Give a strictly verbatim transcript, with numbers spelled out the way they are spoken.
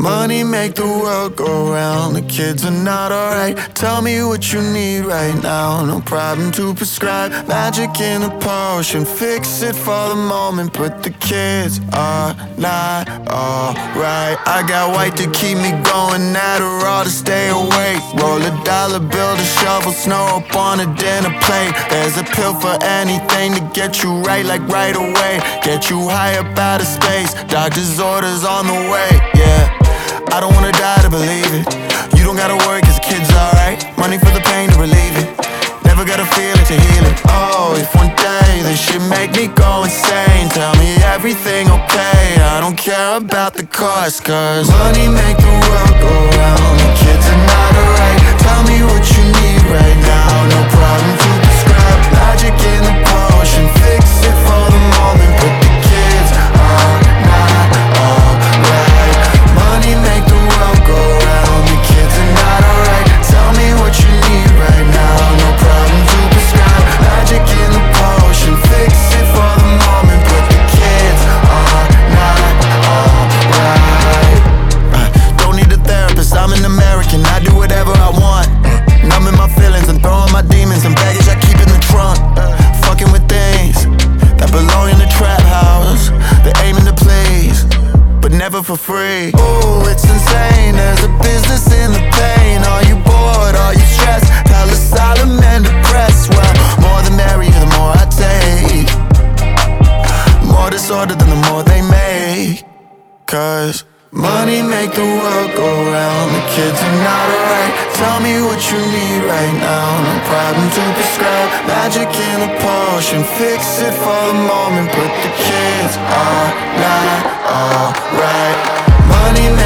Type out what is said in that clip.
Money make the world go round. The kids are not alright. Tell me what you need right now. No problem to prescribe. Magic in a potion. Fix it for the moment. But the kids are not alright. I got white to keep me going. Adderall to stay awake. Roll a dollar bill to shovel snow up on a dinner plate. There's a pill for anything to get you right, like right away. Get you high up out of space. Doctor's orders on the way, yeah. I don't wanna die to believe it. You don't gotta worry cause the kid's alright. Money for the pain to relieve it. Never gotta feel it to heal it. Oh, if one day this shit make me go insane, tell me everything okay. I don't care about the cost, cause money make the world go round. The kids are not alright. Tell me what you need right now. No problem to prescribe. Magic in the potion. Fix it for the moment. But the kids are not alright. Money make the world go round. The kids are not alright. Tell me what you need right now. No problem to prescribe. Magic in the potion. Fix it for the moment. But the kids are not alright. uh, Don't need a therapist, I'm an American. I do whatever I want. Numbing my feelings and throwing my demons and baggage I keep in the trunk. Fucking with things that belong in the trap house. They're aiming to please, but never for free. Ooh, it's insane, there's a business in the pain. Are you bored, are you stressed? Tell us solemn and depressed. Well, more the merrier, the more I take. More disorder than the more they make. Cause money make the world go round. The kids are not alright. Tell me what you need right now. No problem to prescribe. Magic in a potion. Fix it for the moment. But the kids are not alright. Money make